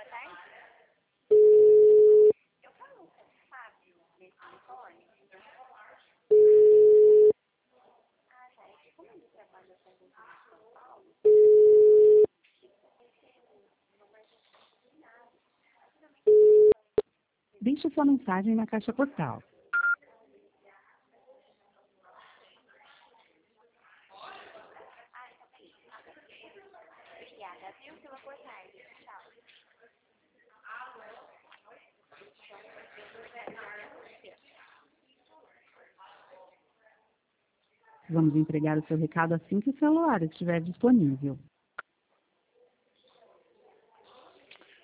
Deixe sua mensagem na caixa postal. Vamos entregar o seu recado assim que o celular estiver disponível.